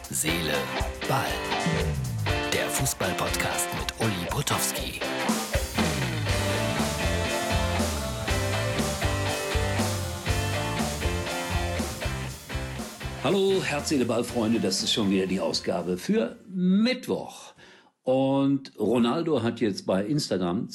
Seele, Ball. Der Fußball-Podcast mit Uli Potowski. Hallo, Herz, Seele, Ball, Freunde, das ist schon wieder die Ausgabe für Mittwoch. Und Ronaldo hat jetzt bei Instagram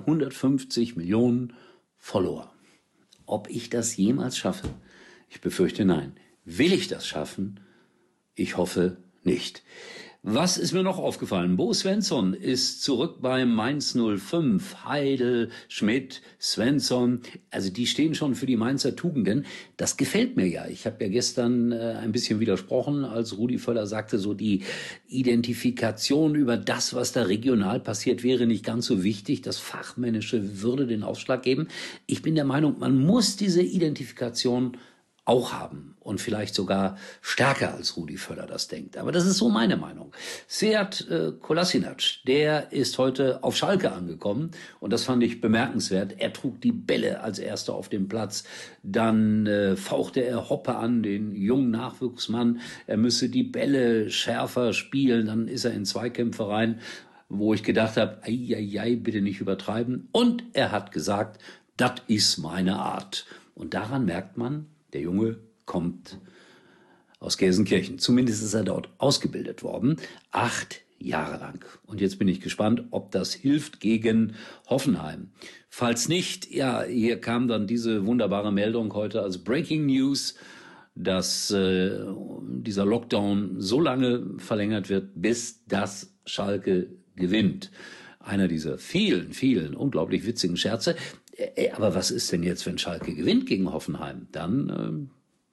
250 Millionen Follower. Ob ich das jemals schaffe? Ich befürchte nein. Will ich das schaffen? Ich hoffe nicht. Was ist mir noch aufgefallen? Bo Svensson ist zurück bei Mainz 05. Heidel, Schmidt, Svensson, also die stehen schon für die Mainzer Tugenden. Das gefällt mir ja. Ich habe ja gestern ein bisschen widersprochen, als Rudi Völler sagte, so die Identifikation über das, was da regional passiert, wäre nicht ganz so wichtig. Das Fachmännische würde den Ausschlag geben. Ich bin der Meinung, man muss diese Identifikation auch haben und vielleicht sogar stärker als Rudi Völler das denkt. Aber das ist so meine Meinung. Sead Kolasinac, der ist heute auf Schalke angekommen und das fand ich bemerkenswert. Er trug die Bälle als Erster auf dem Platz. Dann fauchte er Hoppe an, den jungen Nachwuchsmann. Er müsse die Bälle schärfer spielen. Dann ist er in Zweikämpfe rein, wo ich gedacht habe, ei, bitte nicht übertreiben. Und er hat gesagt, das ist meine Art. Und daran merkt man, der Junge kommt aus Gelsenkirchen. Zumindest ist er dort ausgebildet worden. 8 Jahre lang. Und jetzt bin ich gespannt, ob das hilft gegen Hoffenheim. Falls nicht, ja, hier kam dann diese wunderbare Meldung heute als Breaking News, dass dieser Lockdown so lange verlängert wird, bis das Schalke gewinnt. Einer dieser vielen unglaublich witzigen Scherze. Aber was ist denn jetzt, wenn Schalke gewinnt gegen Hoffenheim? Dann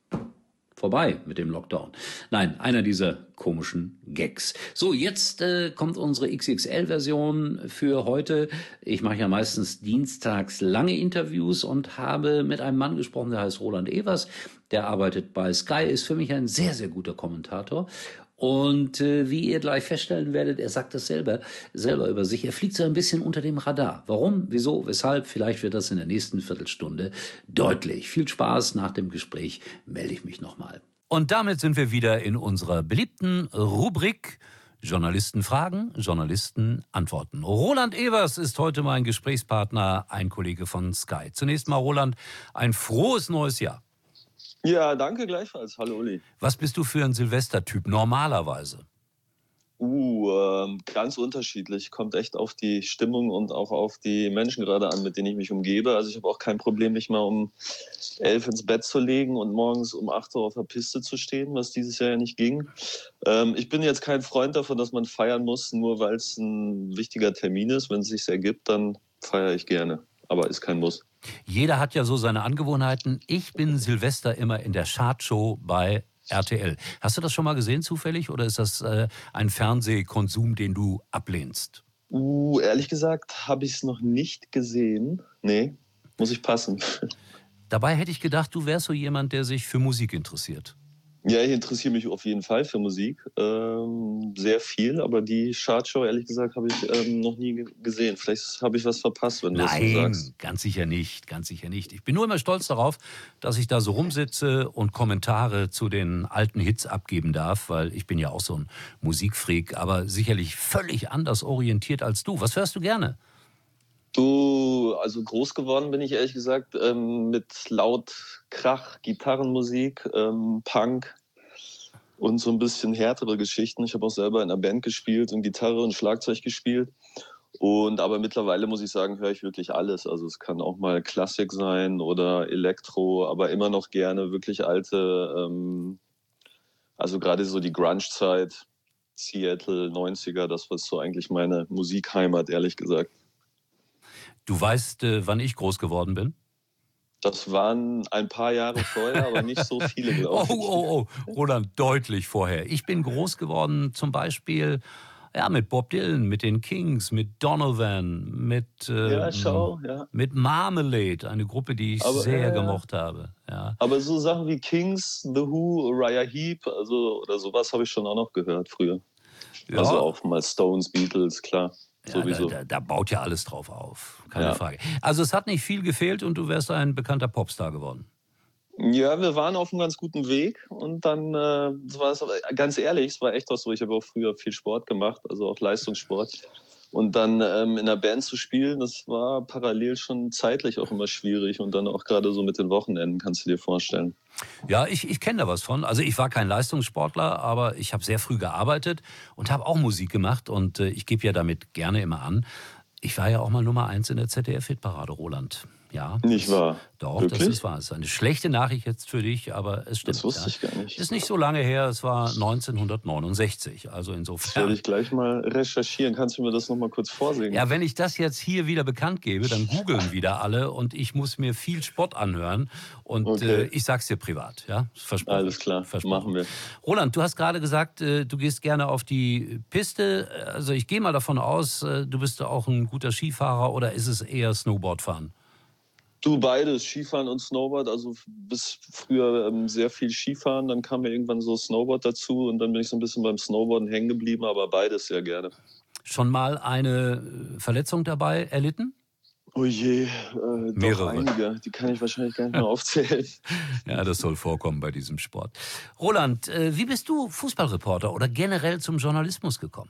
vorbei mit dem Lockdown. Nein, einer dieser komischen Gags. So, jetzt kommt unsere XXL-Version für heute. Ich mache ja meistens dienstags lange Interviews und habe mit einem Mann gesprochen, der heißt Roland Evers. Der arbeitet bei Sky, ist für mich ein sehr, sehr guter Kommentator. Und wie ihr gleich feststellen werdet, er sagt das selber über sich. Er fliegt so ein bisschen unter dem Radar. Warum, wieso, weshalb? Vielleicht wird das in der nächsten Viertelstunde deutlich. Viel Spaß. Nach dem Gespräch melde ich mich nochmal. Und damit sind wir wieder in unserer beliebten Rubrik Journalisten fragen, Journalisten antworten. Roland Evers ist heute mein Gesprächspartner, ein Kollege von Sky. Zunächst mal, Roland, ein frohes neues Jahr. Ja, danke gleichfalls. Hallo Uli. Was bist du für ein Silvestertyp normalerweise? Ganz unterschiedlich. Kommt echt auf die Stimmung und auch auf die Menschen gerade an, mit denen ich mich umgebe. Also ich habe auch kein Problem, mich mal um 11 ins Bett zu legen und morgens um 8 Uhr auf der Piste zu stehen, was dieses Jahr ja nicht ging. Ich bin jetzt kein Freund davon, dass man feiern muss, nur weil es ein wichtiger Termin ist. Wenn es sich ergibt, dann feiere ich gerne. Aber ist kein Muss. Jeder hat ja so seine Angewohnheiten. Ich bin Silvester immer in der Chartshow bei RTL. Hast du das schon mal gesehen zufällig oder ist das ein Fernsehkonsum, den du ablehnst? Ehrlich gesagt habe ich es noch nicht gesehen. Nee, muss ich passen. Dabei hätte ich gedacht, du wärst so jemand, der sich für Musik interessiert. Ja, ich interessiere mich auf jeden Fall für Musik, sehr viel, aber die Chartshow, ehrlich gesagt, habe ich noch nie gesehen. Vielleicht habe ich was verpasst, wenn du das so sagst. Nein, ganz sicher nicht. Ich bin nur immer stolz darauf, dass ich da so rumsitze und Kommentare zu den alten Hits abgeben darf, weil ich bin ja auch so ein Musikfreak, aber sicherlich völlig anders orientiert als du. Was hörst du gerne? Also groß geworden bin ich ehrlich gesagt mit laut Krach, Gitarrenmusik, Punk und so ein bisschen härtere Geschichten. Ich habe auch selber in einer Band gespielt und Gitarre und Schlagzeug gespielt. Aber mittlerweile muss ich sagen, höre ich wirklich alles. Also es kann auch mal Klassik sein oder Elektro, aber immer noch gerne wirklich alte, also gerade so die Grunge-Zeit, Seattle, 90er, das war so eigentlich meine Musikheimat, ehrlich gesagt. Du weißt, wann ich groß geworden bin? Das waren ein paar Jahre vorher, aber nicht so viele, glaube ich. Oh, Roland, deutlich vorher. Ich bin groß geworden zum Beispiel mit Bob Dylan, mit den Kings, mit Donovan, mit Marmalade, eine Gruppe, die ich sehr gemocht habe. Ja. Aber so Sachen wie Kings, The Who, Uriah Heep, oder sowas habe ich schon auch noch gehört früher. Ja. Also auch mal Stones, Beatles, klar. Ja, da baut ja alles drauf auf, keine Frage. Also es hat nicht viel gefehlt und du wärst ein bekannter Popstar geworden. Ja, wir waren auf einem ganz guten Weg und dann war es, ganz ehrlich, es war echt auch so, ich habe auch früher viel Sport gemacht, also auch Leistungssport. Und dann in der Band zu spielen, das war parallel schon zeitlich auch immer schwierig und dann auch gerade so mit den Wochenenden, kannst du dir vorstellen. Ja, ich kenne da was von. Also ich war kein Leistungssportler, aber ich habe sehr früh gearbeitet und habe auch Musik gemacht und ich gebe ja damit gerne immer an. Ich war ja auch mal Nummer 1 in der ZDF-Hitparade, Roland. Ja, Nicht wahr? doch, Wirklich? das ist wahr. Es ist eine schlechte Nachricht jetzt für dich, aber es stimmt. Das wusste ich gar nicht. Ist nicht so lange her, es war 1969. Also Das insofern. werde ich gleich mal recherchieren. Kannst du mir das nochmal kurz vorsingen? Ja, wenn ich das jetzt hier wieder bekannt gebe, dann googeln wieder alle und ich muss mir viel Spott anhören. Und Okay. ich sag's dir privat, ja? Versprochen. Alles klar, machen wir. Roland, du hast gerade gesagt, du gehst gerne auf die Piste. Also ich gehe mal davon aus, du bist auch ein guter Skifahrer oder ist es eher Snowboardfahren? Du, beides, Skifahren und Snowboard, also bis früher sehr viel Skifahren, dann kam mir irgendwann so Snowboard dazu und dann bin ich so ein bisschen beim Snowboarden hängen geblieben, aber beides sehr gerne. Schon mal eine Verletzung dabei erlitten? Oh je, Mehrere. doch einige, die kann ich wahrscheinlich gar nicht mehr aufzählen. Ja, das soll vorkommen bei diesem Sport. Roland, wie bist du Fußballreporter oder generell zum Journalismus gekommen?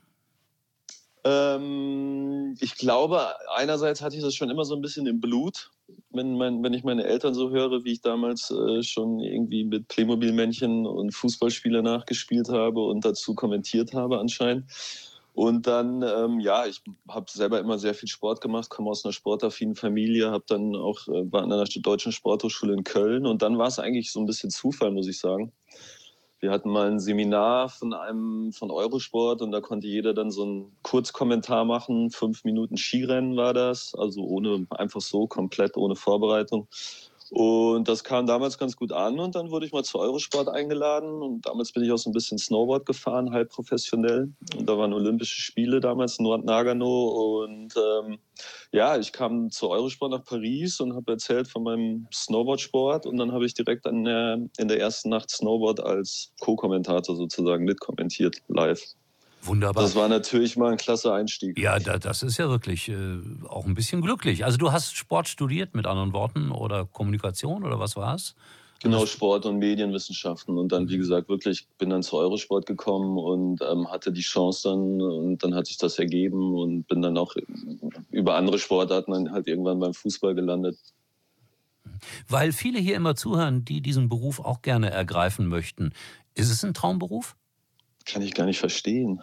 Ich glaube, einerseits hatte ich das schon immer so ein bisschen im Blut. Wenn ich meine Eltern so höre, wie ich damals schon irgendwie mit Playmobil-Männchen und Fußballspiele nachgespielt habe und dazu kommentiert habe anscheinend. Und dann, ich habe selber immer sehr viel Sport gemacht, komme aus einer sportaffinen Familie, habe dann auch war an einer deutschen Sporthochschule in Köln und dann war es eigentlich so ein bisschen Zufall, muss ich sagen. Wir hatten mal ein Seminar von Eurosport und da konnte jeder dann so einen Kurzkommentar machen. 5 Minuten Skirennen war das, also einfach so, komplett ohne Vorbereitung. Und das kam damals ganz gut an und dann wurde ich mal zu Eurosport eingeladen und damals bin ich auch so ein bisschen Snowboard gefahren, halb professionell. Und da waren Olympische Spiele damals in Nagano und ich kam zu Eurosport nach Paris und habe erzählt von meinem Snowboardsport und dann habe ich direkt in der ersten Nacht Snowboard als Co-Kommentator sozusagen mitkommentiert, live. Wunderbar. Das war natürlich mal ein klasse Einstieg. Ja, das ist ja wirklich auch ein bisschen glücklich. Also du hast Sport studiert, mit anderen Worten, oder Kommunikation oder was war's? Genau, Sport- und Medienwissenschaften. Und dann, wie gesagt, wirklich bin dann zu Eurosport gekommen und hatte die Chance dann und dann hat sich das ergeben und bin dann auch über andere Sportarten dann halt irgendwann beim Fußball gelandet. Weil viele hier immer zuhören, die diesen Beruf auch gerne ergreifen möchten. Ist es ein Traumberuf? Kann ich gar nicht verstehen.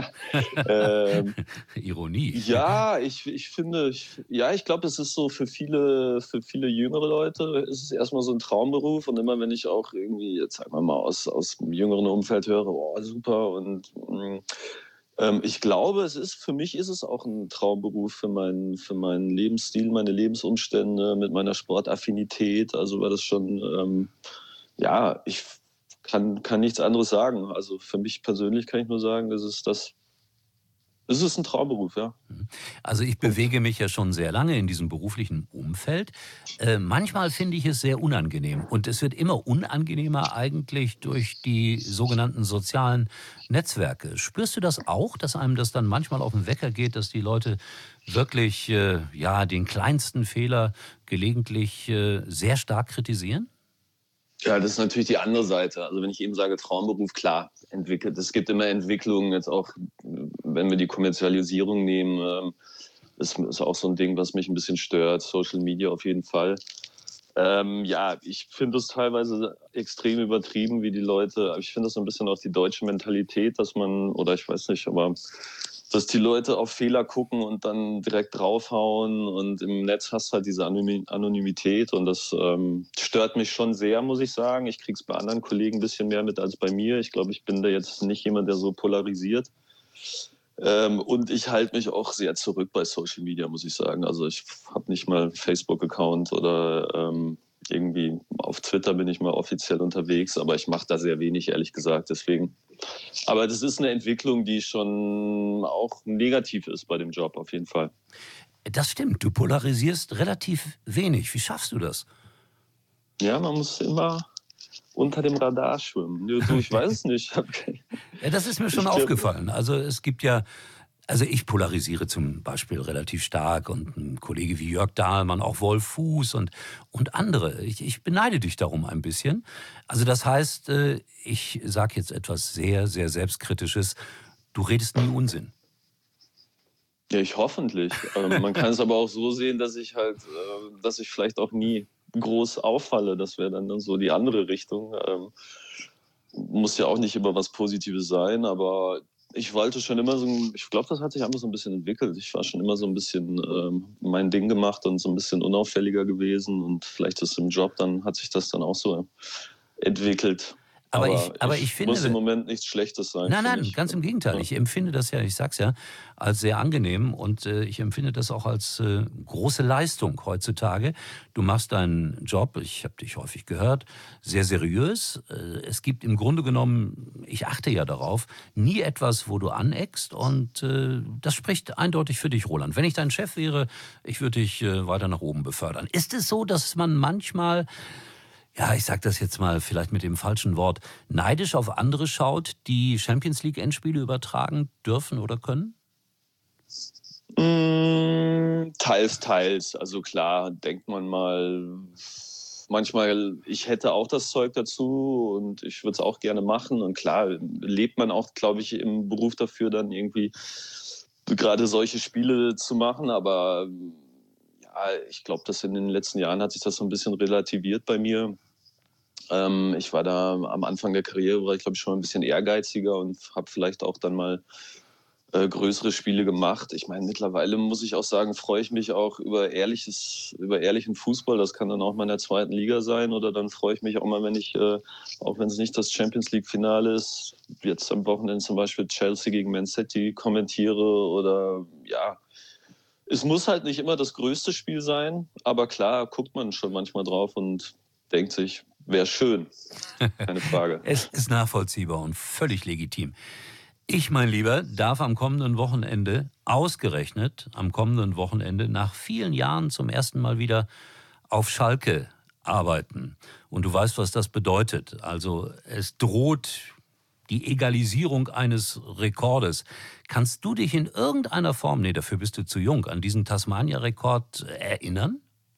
Ironie. Ja, ich finde, ich glaube, es ist so für viele jüngere Leute ist es erstmal so ein Traumberuf. Und immer wenn ich auch irgendwie, jetzt sagen wir mal, aus dem jüngeren Umfeld höre, oh, super. Und ich glaube, für mich ist es auch ein Traumberuf für meinen Lebensstil, meine Lebensumstände, mit meiner Sportaffinität. Also war das schon, ich kann nichts anderes sagen. Also für mich persönlich kann ich nur sagen, es ist ein Traumberuf, ja. Also ich bewege mich ja schon sehr lange in diesem beruflichen Umfeld. Manchmal finde ich es sehr unangenehm. Und es wird immer unangenehmer eigentlich durch die sogenannten sozialen Netzwerke. Spürst du das auch, dass einem das dann manchmal auf den Wecker geht, dass die Leute wirklich den kleinsten Fehler gelegentlich sehr stark kritisieren? Ja, das ist natürlich die andere Seite. Also wenn ich eben sage Traumberuf, klar, entwickelt. Es gibt immer Entwicklungen, jetzt auch, wenn wir die Kommerzialisierung nehmen, ist auch so ein Ding, was mich ein bisschen stört. Social Media auf jeden Fall. Ich finde es teilweise extrem übertrieben, wie die Leute, ich finde das so ein bisschen auch die deutsche Mentalität, dass die Leute auf Fehler gucken und dann direkt draufhauen und im Netz hast du halt diese Anonymität und das stört mich schon sehr, muss ich sagen. Ich kriege es bei anderen Kollegen ein bisschen mehr mit als bei mir. Ich glaube, ich bin da jetzt nicht jemand, der so polarisiert. Und ich halte mich auch sehr zurück bei Social Media, muss ich sagen. Also ich habe nicht mal einen Facebook-Account oder irgendwie auf Twitter bin ich mal offiziell unterwegs, aber ich mache da sehr wenig, ehrlich gesagt. Deswegen. Aber das ist eine Entwicklung, die schon auch negativ ist bei dem Job, auf jeden Fall. Das stimmt, du polarisierst relativ wenig. Wie schaffst du das? Ja, man muss immer unter dem Radar schwimmen. Ich weiß es nicht. Ja, das ist mir schon aufgefallen. Also es gibt ja Also ich polarisiere zum Beispiel relativ stark und ein Kollege wie Jörg Dahlmann, auch Wolf Fuß und andere. Ich beneide dich darum ein bisschen. Also das heißt, ich sage jetzt etwas sehr, sehr Selbstkritisches. Du redest nie Unsinn. Ja, ich hoffentlich. Man kann es aber auch so sehen, dass ich dass ich vielleicht auch nie groß auffalle. Das wäre dann so die andere Richtung. Muss ja auch nicht immer was Positives sein, aber ich wollte schon immer ich glaube, das hat sich einfach so ein bisschen entwickelt. Ich war schon immer so ein bisschen mein Ding gemacht und so ein bisschen unauffälliger gewesen und vielleicht ist im Job, dann hat sich das dann auch so entwickelt. Aber ich finde, muss im Moment nichts Schlechtes sein. Nein, ganz im Gegenteil. Ich empfinde das ja, ich sag's ja, als sehr angenehm und ich empfinde das auch als große Leistung heutzutage. Du machst deinen Job, ich habe dich häufig gehört, sehr seriös. Es gibt im Grunde genommen, ich achte ja darauf, nie etwas, wo du aneckst und das spricht eindeutig für dich, Roland. Wenn ich dein Chef wäre, ich würde dich weiter nach oben befördern. Ist es so, dass man manchmal, ja, ich sag das jetzt mal vielleicht mit dem falschen Wort, neidisch auf andere schaut, die Champions League Endspiele übertragen dürfen oder können? Teils, teils. Also klar, denkt man mal, manchmal, ich hätte auch das Zeug dazu und ich würde es auch gerne machen. Und klar, lebt man auch, glaube ich, im Beruf dafür, dann irgendwie gerade solche Spiele zu machen. Aber ja, ich glaube, dass in den letzten Jahren hat sich das so ein bisschen relativiert bei mir. Ich war da am Anfang der Karriere, war ich glaube ich schon ein bisschen ehrgeiziger und habe vielleicht auch dann mal größere Spiele gemacht. Ich meine, mittlerweile muss ich auch sagen, freue ich mich auch über ehrlichen Fußball. Das kann dann auch mal in der zweiten Liga sein oder dann freue ich mich auch mal, wenn ich, auch wenn es nicht das Champions League Finale ist, jetzt am Wochenende zum Beispiel Chelsea gegen Man City kommentiere oder ja, es muss halt nicht immer das größte Spiel sein, aber klar guckt man schon manchmal drauf und denkt sich, wäre schön. Keine Frage. Es ist nachvollziehbar und völlig legitim. Ich, mein Lieber, darf am kommenden Wochenende, ausgerechnet am kommenden Wochenende, nach vielen Jahren zum ersten Mal wieder auf Schalke arbeiten. Und du weißt, was das bedeutet. Also es droht die Egalisierung eines Rekordes. Kannst du dich in irgendeiner Form, nee, dafür bist du zu jung, an diesen Tasmania-Rekord erinnern?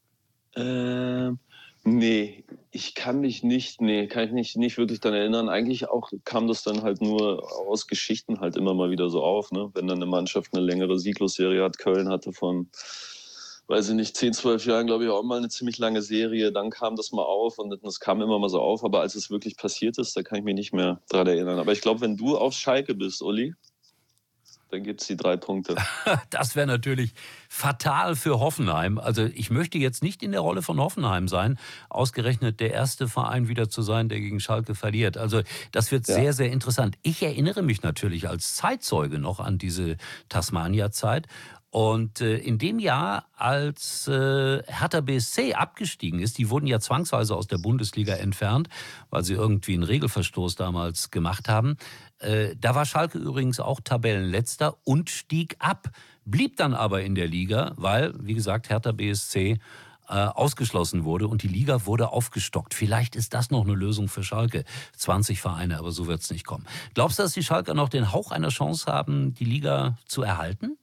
Nee, kann mich nicht wirklich daran erinnern. Eigentlich auch kam das dann halt nur aus Geschichten halt immer mal wieder so auf, ne? Wenn dann eine Mannschaft eine längere Sieglosserie hat, Köln hatte von, weiß ich nicht, 10, 12 Jahren, glaube ich, auch mal eine ziemlich lange Serie, dann kam das mal auf und das kam immer mal so auf, aber als es wirklich passiert ist, da kann ich mich nicht mehr dran erinnern. Aber ich glaube, wenn du auf Schalke bist, Uli, dann gibt es die 3 Punkte. Das wäre natürlich fatal für Hoffenheim. Also ich möchte jetzt nicht in der Rolle von Hoffenheim sein, ausgerechnet der erste Verein wieder zu sein, der gegen Schalke verliert. Also das wird sehr, sehr interessant. Ich erinnere mich natürlich als Zeitzeuge noch an diese Tasmania-Zeit. Und in dem Jahr, als Hertha BSC abgestiegen ist, die wurden ja zwangsweise aus der Bundesliga entfernt, weil sie irgendwie einen Regelverstoß damals gemacht haben. Da war Schalke übrigens auch Tabellenletzter und stieg ab, blieb dann aber in der Liga, weil, wie gesagt, Hertha BSC ausgeschlossen wurde und die Liga wurde aufgestockt. Vielleicht ist das noch eine Lösung für Schalke. 20 Vereine, aber so wird es nicht kommen. Glaubst du, dass die Schalker noch den Hauch einer Chance haben, die Liga zu erhalten?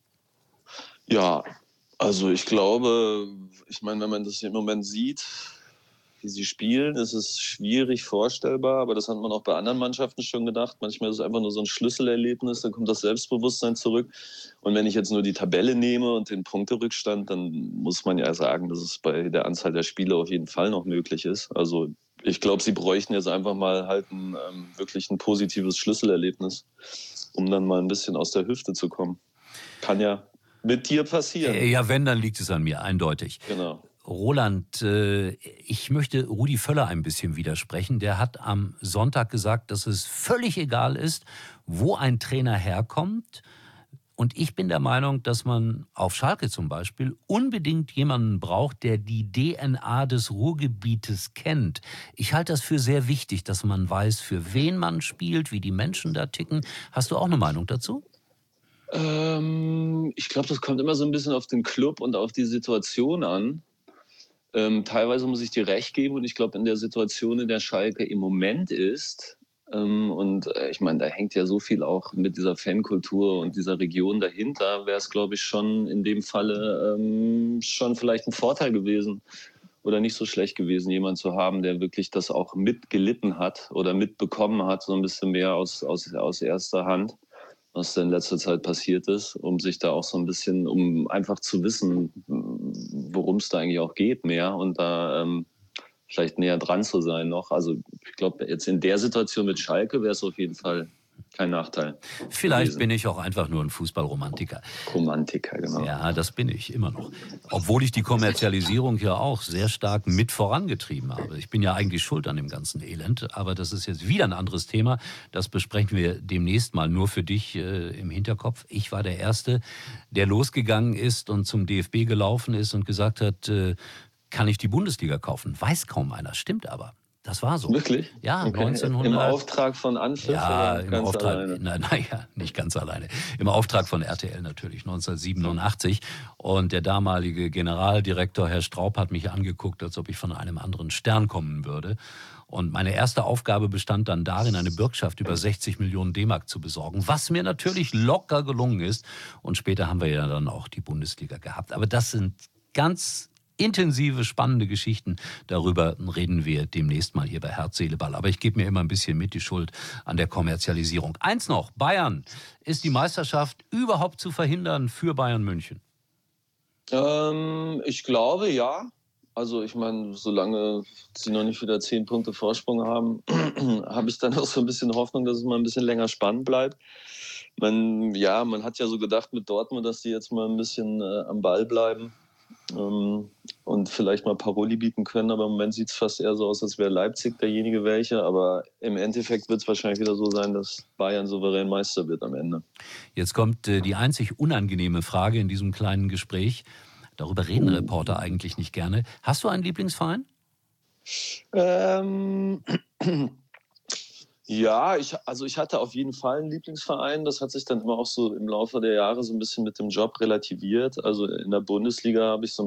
Ja, also ich glaube, ich meine, wenn man das im Moment sieht, wie sie spielen, ist es schwierig vorstellbar, aber das hat man auch bei anderen Mannschaften schon gedacht. Manchmal ist es einfach nur so ein Schlüsselerlebnis, dann kommt das Selbstbewusstsein zurück. Und wenn ich jetzt nur die Tabelle nehme und den Punkterückstand, dann muss man ja sagen, dass es bei der Anzahl der Spiele auf jeden Fall noch möglich ist. Also ich glaube, sie bräuchten jetzt einfach mal halt wirklich ein positives Schlüsselerlebnis, um dann mal ein bisschen aus der Hüfte zu kommen. Kann ja mit dir passieren. Ja, wenn, dann liegt es an mir, eindeutig. Genau. Roland, ich möchte Rudi Völler ein bisschen widersprechen. Der hat am Sonntag gesagt, dass es völlig egal ist, wo ein Trainer herkommt. Und ich bin der Meinung, dass man auf Schalke zum Beispiel unbedingt jemanden braucht, der die DNA des Ruhrgebietes kennt. Ich halte das für sehr wichtig, dass man weiß, für wen man spielt, wie die Menschen da ticken. Hast du auch eine Meinung dazu? Ich glaube, das kommt immer so ein bisschen auf den Club und auf die Situation an. Teilweise muss ich dir recht geben und ich glaube, in der Situation, in der Schalke im Moment ist, Ich meine, da hängt ja so viel auch mit dieser Fankultur und dieser Region dahinter. Wäre es, glaube ich, schon in dem Falle schon vielleicht ein Vorteil gewesen oder nicht so schlecht gewesen, jemanden zu haben, der wirklich das auch mitgelitten hat oder mitbekommen hat, so ein bisschen mehr aus erster Hand, was da in letzter Zeit passiert ist, um sich da auch so ein bisschen, um einfach zu wissen, worum es da eigentlich auch geht mehr und da vielleicht näher dran zu sein noch. Also ich glaube, jetzt in der Situation mit Schalke wäre es auf jeden Fall kein Nachteil. Vielleicht bin ich auch einfach nur ein Fußballromantiker. Romantiker, genau. Ja, das bin ich immer noch. Obwohl ich die Kommerzialisierung ja auch sehr stark mit vorangetrieben habe. Ich bin ja eigentlich schuld an dem ganzen Elend, aber das ist jetzt wieder ein anderes Thema. Das besprechen wir demnächst mal nur für dich im Hinterkopf. Ich war der Erste, der losgegangen ist und zum DFB gelaufen ist und gesagt hat, kann ich die Bundesliga kaufen? Weiß kaum einer, stimmt aber. Das war so. Wirklich? Ja, okay. 1900. Im Auftrag von Anpfiff? Ja, oder im ganz Auftrag, alleine? Naja, nicht ganz alleine. Im Auftrag von RTL natürlich, 1987. Und der damalige Generaldirektor, Herr Straub, hat mich angeguckt, als ob ich von einem anderen Stern kommen würde. Und meine erste Aufgabe bestand dann darin, eine Bürgschaft über 60 Millionen D-Mark zu besorgen, was mir natürlich locker gelungen ist. Und später haben wir ja dann auch die Bundesliga gehabt. Aber das sind ganz intensive, spannende Geschichten. Darüber reden wir demnächst mal hier bei Herz, Seele, Ball. Aber ich gebe mir immer ein bisschen mit die Schuld an der Kommerzialisierung. Eins noch, Bayern. Ist die Meisterschaft überhaupt zu verhindern für Bayern München? Ich glaube, ja. Also ich meine, solange sie noch nicht wieder 10 Punkte Vorsprung haben, habe ich dann auch so ein bisschen Hoffnung, dass es mal ein bisschen länger spannend bleibt. Man hat ja so gedacht mit Dortmund, dass die jetzt mal ein bisschen am Ball bleiben. Und vielleicht mal Paroli bieten können, aber im Moment sieht es fast eher so aus, als wäre Leipzig derjenige welche, aber im Endeffekt wird es wahrscheinlich wieder so sein, dass Bayern souverän Meister wird am Ende. Jetzt kommt die einzig unangenehme Frage in diesem kleinen Gespräch. Darüber reden Reporter eigentlich nicht gerne. Hast du einen Lieblingsverein? Ja, ich hatte auf jeden Fall einen Lieblingsverein. Das hat sich dann immer auch so im Laufe der Jahre so ein bisschen mit dem Job relativiert. Also in der Bundesliga habe ich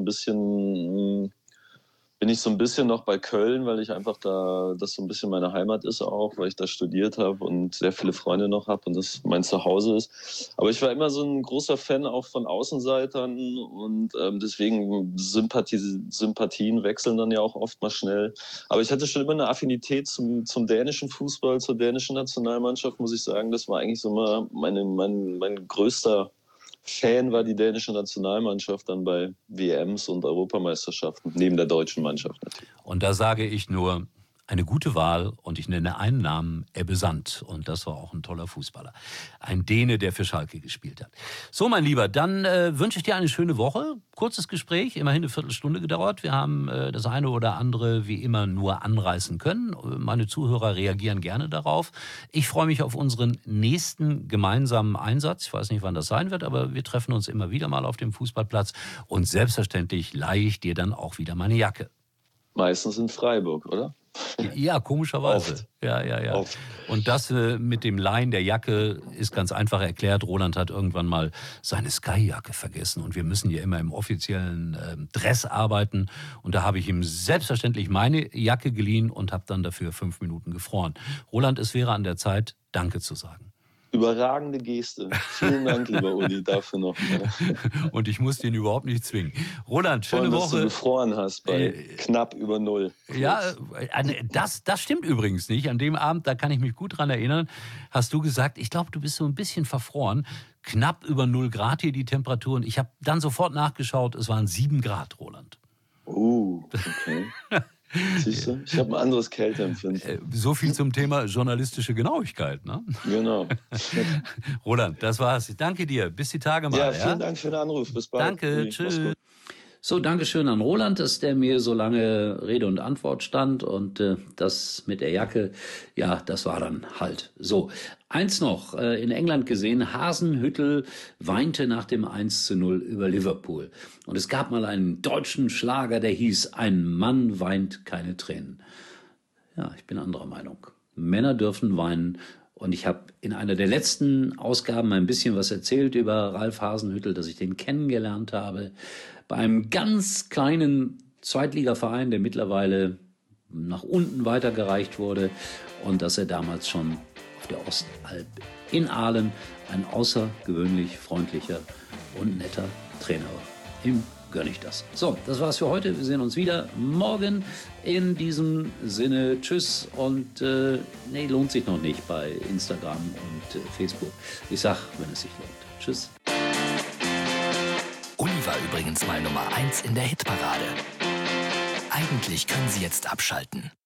bin ich so ein bisschen noch bei Köln, weil ich einfach das so ein bisschen meine Heimat ist auch, weil ich da studiert habe und sehr viele Freunde noch habe und das mein Zuhause ist. Aber ich war immer so ein großer Fan auch von Außenseitern und deswegen Sympathien wechseln dann ja auch oft mal schnell. Aber ich hatte schon immer eine Affinität zum dänischen Fußball, zur dänischen Nationalmannschaft, muss ich sagen. Das war eigentlich so mal mein größter Fan war die dänische Nationalmannschaft dann bei WMs und Europameisterschaften, neben der deutschen Mannschaft natürlich. Und da sage ich nur, eine gute Wahl und ich nenne einen Namen, Ebbe Sand. Und das war auch ein toller Fußballer. Ein Däne, der für Schalke gespielt hat. So, mein Lieber, dann wünsche ich dir eine schöne Woche. Kurzes Gespräch, immerhin eine Viertelstunde gedauert. Wir haben das eine oder andere wie immer nur anreißen können. Meine Zuhörer reagieren gerne darauf. Ich freue mich auf unseren nächsten gemeinsamen Einsatz. Ich weiß nicht, wann das sein wird, aber wir treffen uns immer wieder mal auf dem Fußballplatz. Und selbstverständlich leihe ich dir dann auch wieder meine Jacke. Meistens in Freiburg, oder? Ja, komischerweise. Oft. Ja. Oft. Und das mit dem Leihen der Jacke ist ganz einfach erklärt. Roland hat irgendwann mal seine Sky-Jacke vergessen und wir müssen ja immer im offiziellen Dress arbeiten. Und da habe ich ihm selbstverständlich meine Jacke geliehen und habe dann dafür 5 Minuten gefroren. Roland, es wäre an der Zeit, Danke zu sagen. Überragende Geste. Vielen Dank, lieber Uli, dafür noch. Und ich muss den überhaupt nicht zwingen. Roland, schöne Woche. Dass du gefroren hast bei knapp über 0. Ja, das stimmt übrigens nicht. An dem Abend, da kann ich mich gut dran erinnern, hast du gesagt, ich glaube, du bist so ein bisschen verfroren. Knapp über 0 Grad hier die Temperaturen. Ich habe dann sofort nachgeschaut, es waren 7 Grad, Roland. Okay. Siehst du? Ich habe ein anderes Kälteempfinden. So viel zum Thema journalistische Genauigkeit, ne? Genau. Roland, das war's. Danke dir. Bis die Tage mal. Ja, vielen Dank für den Anruf. Bis bald. Danke, tschüss. So, Dankeschön an Roland, dass der mir so lange Rede und Antwort stand und das mit der Jacke, ja, das war dann halt so. Eins noch, in England gesehen, Hasenhüttl weinte nach dem 1:0 über Liverpool. Und es gab mal einen deutschen Schlager, der hieß, ein Mann weint keine Tränen. Ja, ich bin anderer Meinung. Männer dürfen weinen. Und ich habe in einer der letzten Ausgaben ein bisschen was erzählt über Ralf Hasenhüttl, dass ich den kennengelernt habe bei einem ganz kleinen Zweitligaverein, der mittlerweile nach unten weitergereicht wurde und dass er damals schon auf der Ostalb in Aalen ein außergewöhnlich freundlicher und netter Trainer war. Ihm gönne ich das. So, das war's für heute. Wir sehen uns wieder morgen. In diesem Sinne, tschüss und lohnt sich noch nicht bei Instagram und Facebook. Ich sag, wenn es sich lohnt. Tschüss. Uli war übrigens mal Nummer 1 in der Hitparade. Eigentlich können Sie jetzt abschalten.